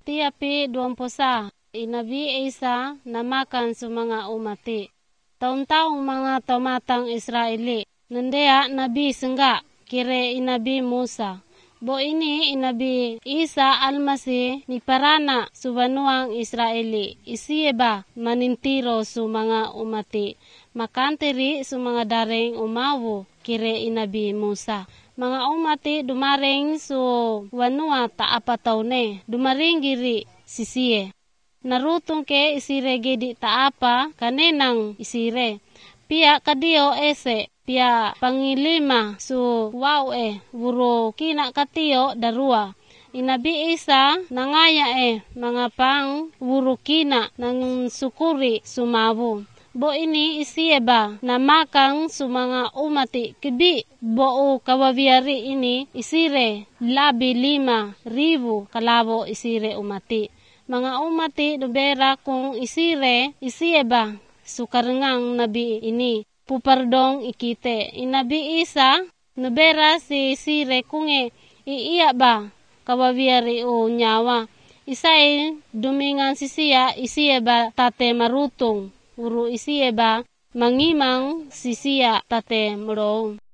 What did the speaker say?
iti-api 20 inabi Isa na makan su mga umati. Taon-taong mga tamatang Israeli. Nandeya nabi sengga kire inabi Musa. Bo ini inabi Isa almasi ni parana su banuang Israeli. Isiyeba manintiro su mga umati. Makantiri su mga daring umawo kire inabi Musa. Mga umati dumaring su wanua taapataw ne. Dumaring giri sisiye. Narutong ke isire gedi taapa kanenang isire. Pia kadiyo ese. Pia pangilima su wow wuro kina katiyo darua. Inabi Isa nangaya mga pang wuro kina nang sukuri sumawo. Bo ini isiyeba na makang su mga umati kibi bo kawawiari ini isire labi 5,000 kalabo isire umati. Mga umati dubera kung isire isiyeba su karengang nabi ini pupardong ikite. Inabi Isa nubera si isire kunge iiya ba kawawiari o nyawa. Isay dumingan sisiya isiyeba tate marutong. Uru isiyeba mangimang sisiya tate murong.